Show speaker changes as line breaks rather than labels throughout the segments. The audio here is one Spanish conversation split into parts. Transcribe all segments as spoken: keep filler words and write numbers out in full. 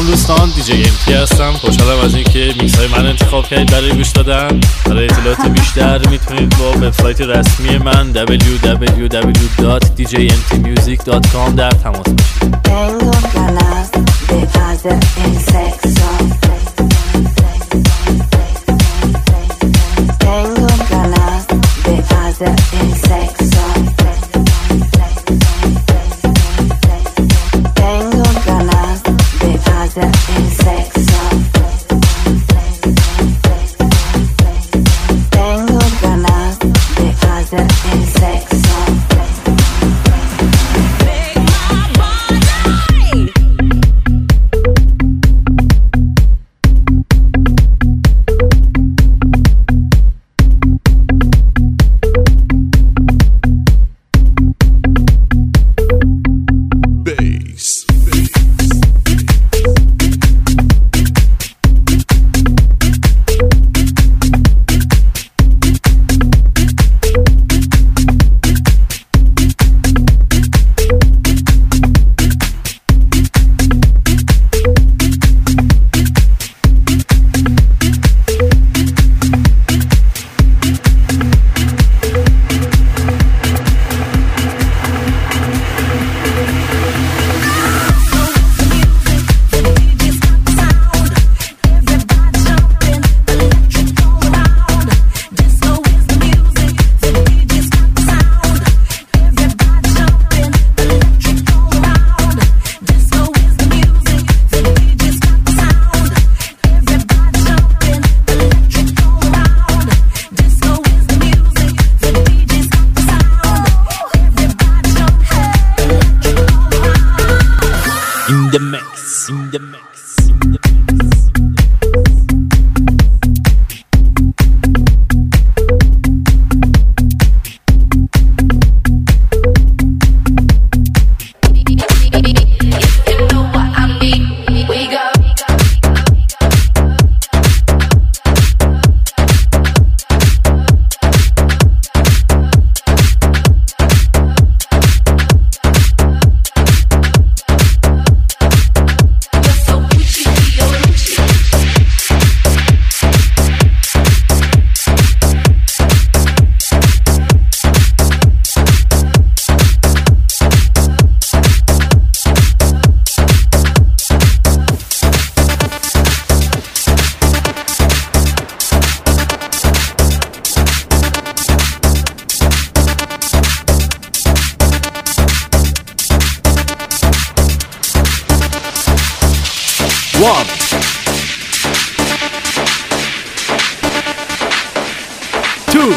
دوستان، دیجی ام تی هستم. خوشحالم از اینکه میکس های من انتخاب کردید برای گوش دادن. برای اطلاعات بیشتر میتونید با وبسایت رسمی من دبلیو دبلیو دبلیو دات دی جی ام تی میوزیک دات کام در تماس باشید. In the mix, in the mix, in the mix. One, two,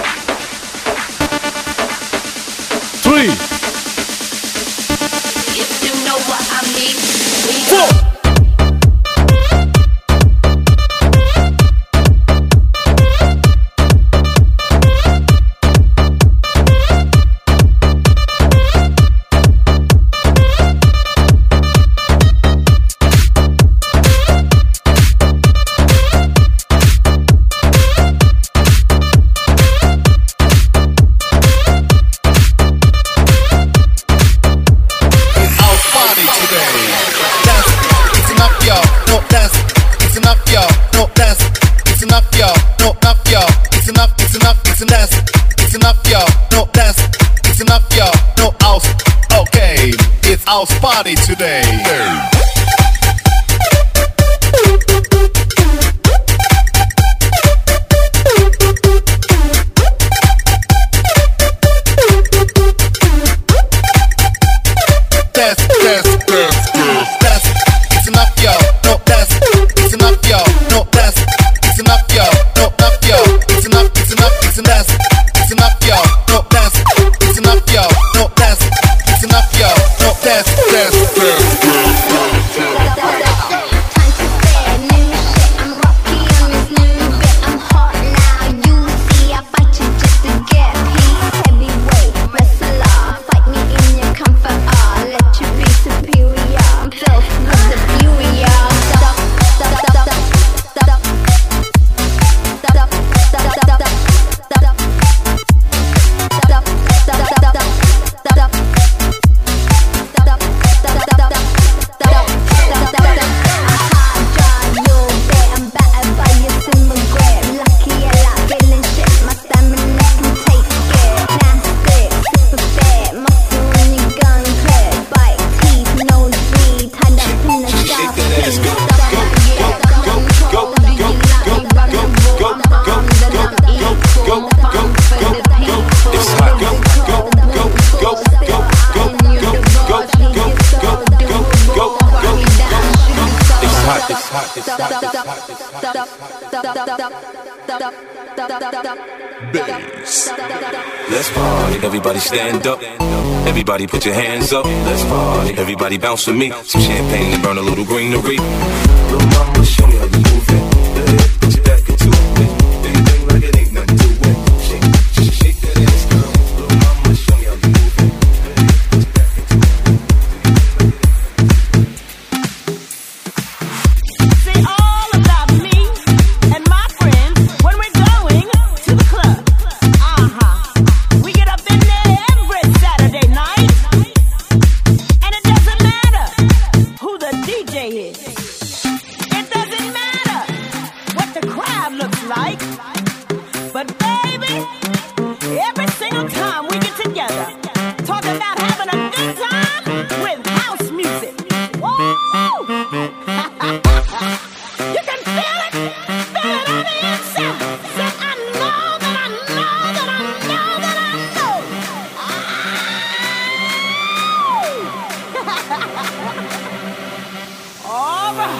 three, if you know what I mean, four. House party today. Dance, dance, dance, dance. It's enough, yo. No dance. It's enough, yo. No dance. It's enough, yo. No enough, yo. It's enough. It's enough. It's enough. It's enough, yo. No dance. It's enough, yo. No dance. It's enough, yo. No dance, dance, dance, dance. Let you be
Bass. Let's party, everybody stand up. Everybody put your hands up. Let's party, everybody bounce with me. Some champagne and burn a little greenery. Little mama, show me how you move it. Put your back into it. Do your thing like it ain't nothing to it. Shake, shake, shake that ass, girl. Little mama, show me how you move it. Put your back into it.
Say all about me and my friends when we're going to the club. Uh-huh. We get up in there every Saturday night. And it doesn't matter who the D J is. It doesn't matter what the crowd looks like. But baby, every single time we get together, talking about having a good time with house music. Woo! You can feel it, feel it on the inside. Say, I know that I know that I know that I know. Oh. All right.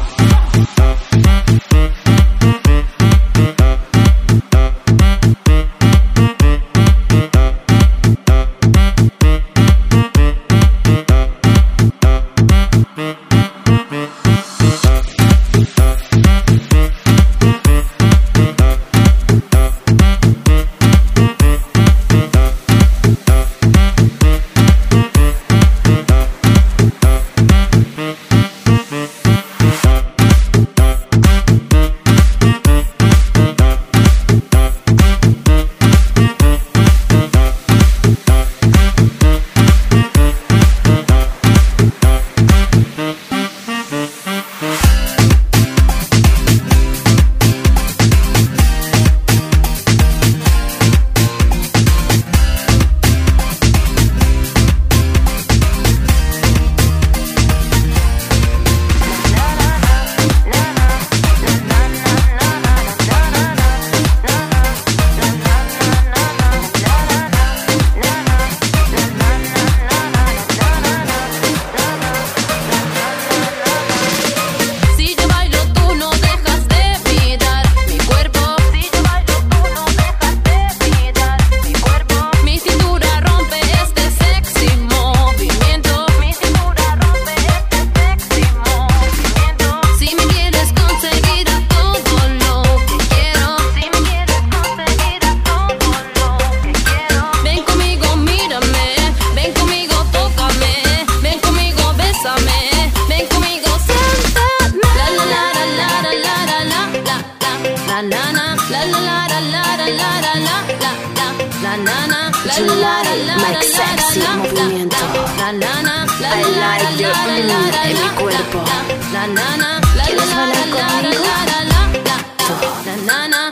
July, Mike Sexy, movimiento. I like your mm en mi cuerpo. ¿Quieres bailar conmigo? Todo.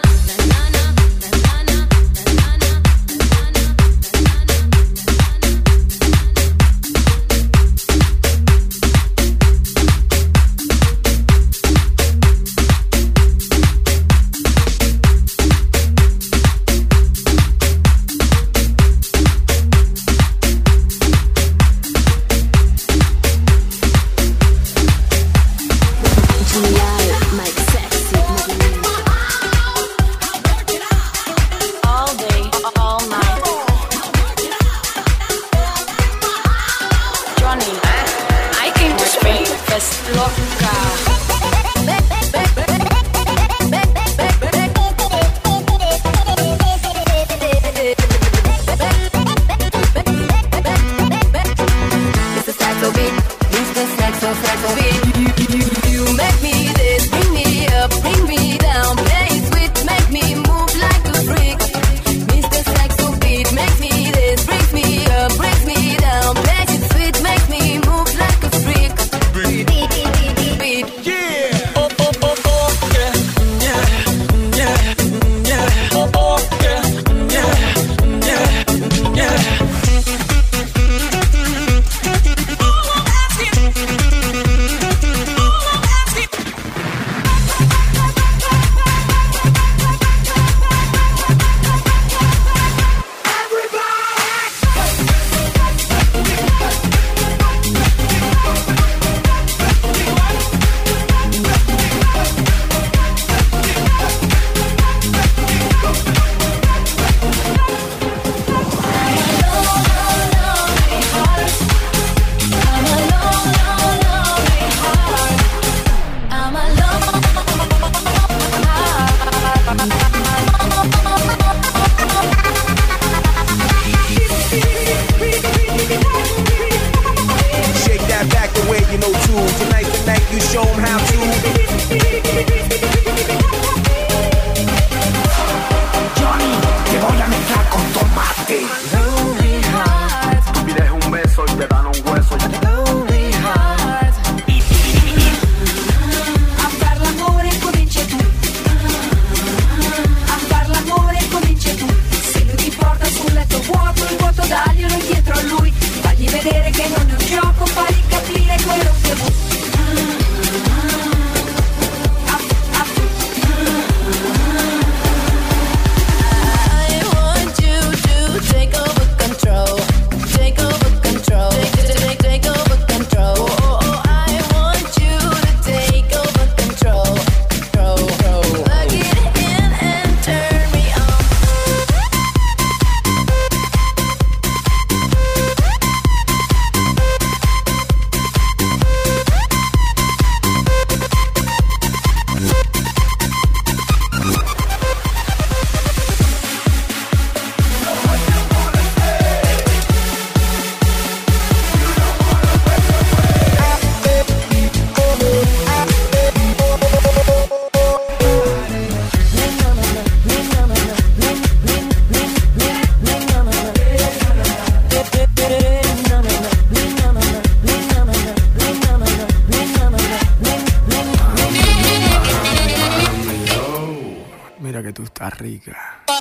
cosa rica.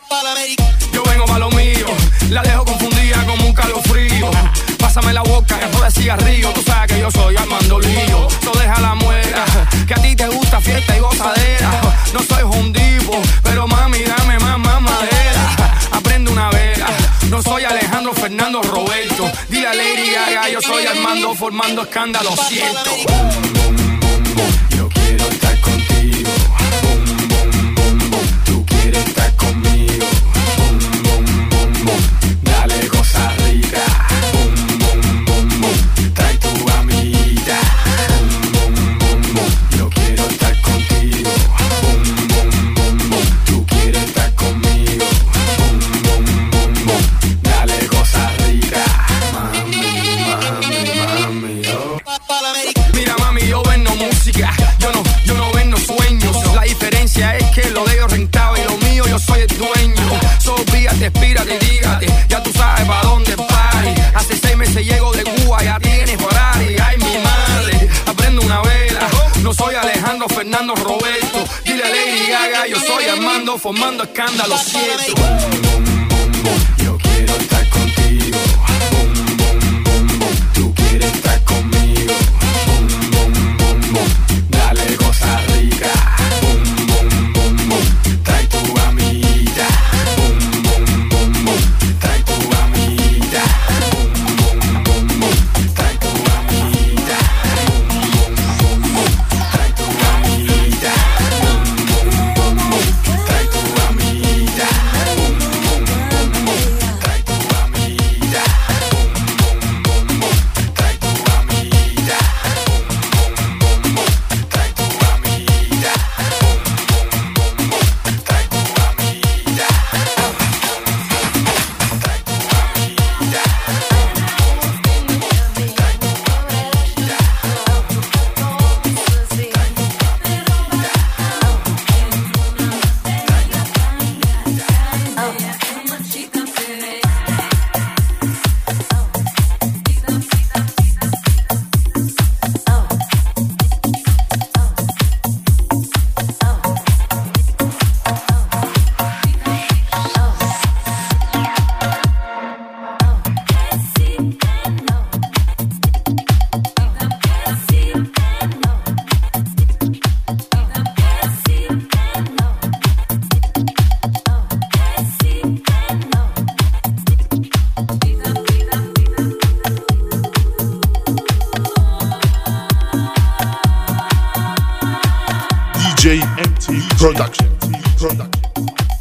Yo vengo pa' lo mío, la dejo confundida como un calofrío. Pásame la boca, que joda cigarrillo. Tú sabes que yo soy Armando Lío. So deja la muela, que a ti te gusta fiesta y gozadera. No soy hondivo, pero mami, dame más, más madera. Aprende una vela, no soy Alejandro Fernando Roberto. Dile a Lady Gaga, yo soy Armando formando escándalo, siento.
Boom, boom, boom, boom. Yo quiero estar contigo. Boom, boom, boom, boom. Tú quieres estar conmigo. Boom, boom, boom, boom. Dale cosa rica. Boom, boom, boom, boom. Trae tu amiguita. Boom, boom, boom, boom. Yo quiero estar contigo. Boom, boom, boom, boom. Tú quieres estar conmigo. Boom, boom, boom, boom. Dale cosa rica. Mami, mami, mami, oh.
Mira mami, yo vendo música, yo no, yo no vendo sueños. La diferencia es que lo de ellos rentaba y lo mío yo soy el dueño. Sopíate, espírate, dígate, ya tú sabes pa' dónde party. Hace seis meses llego de Cuba, ya tienes Ferrari. Ay mi madre, aprendo una vela. No soy Alejandro Fernando Roberto. Dile a Lady Gaga, yo soy Armando formando escándalo, cierto.
Boom, boom, boom, boom. Yo quiero estar contigo. Boom, boom, boom, boom. Tú quieres estar conmigo. Boom, boom, boom, boom. Dale cosa rica. Boom, boom, boom, boom. Trae tu amiguita. Boom, boom, boom, boom. Trae tu amiguita. Boom, boom, boom, boom. Trae tu amiguita. Boom, boom, boom, boom. Trae tu amiguita. Boom, boom, boom, boom. Trae tu amiguita. Boom, boom, boom, boom. Trae tu amiguita. Boom, boom, boom, boom. Trae tu amiguita. Boom, boom, boom, boom. Trae tu amiguita. Boom, boom, boom, boom. Trae tu amiguita. Trae tu amiguita.
D J M T Production.